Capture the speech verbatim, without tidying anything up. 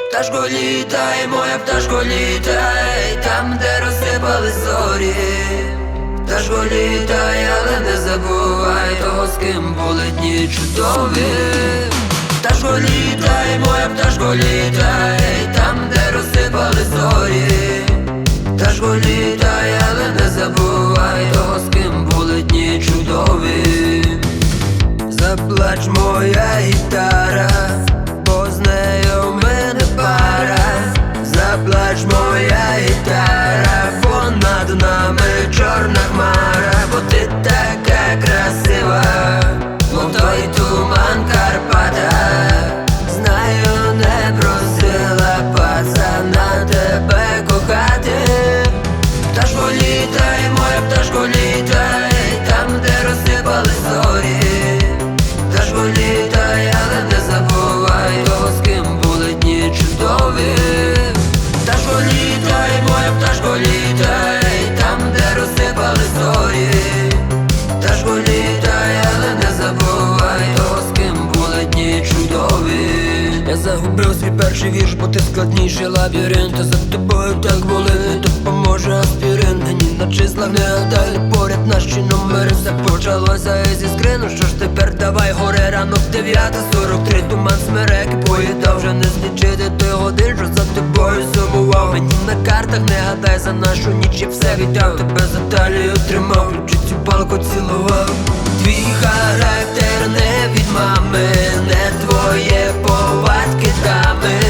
Пташко літай, моя пташко літай, там, де розсипали зорі. Пташко літай, але не забувай того, з ким були дні чудові. Пташко літай, моя пташко літай, там, де розсипали зорі. Пташко літай, але не забувай того, з ким були дні чудові. Заплач, моя гітара, бо з нею ми не пара. Заплач, моя гітара, бо над нами чорна хмара. Бо ти така красива, мов той туман Карпата. Знаю, не просила пацана тебе кохати. Пташко літай, моя пташко літай, там, де розсипали зорі. Пташко літай, але не забувай того, з ким були дні чудові. Пташко літай, моя пташко літай, там, де розсипали зорі. Пташко літай, але не забувай того, з ким були дні чудові. Я загубив свій перший вірш, бо ти складніший лабіринт. А за тобою так були, не допоможе аспірин. Ні на числах не гадали, поряд наші номери. Все почалося зі скрину, що ж тепер давай горе. Ранок дев'ята сорок три, туман смереки поїдав. Вже не злічити той годин, що за тобою сумував. Мені на картах не гадай за нашу ніч, я все віддав. Тебе за талію тримав, ключі цю палку цілував. Твій характер не від мами, не твоє повадки дами.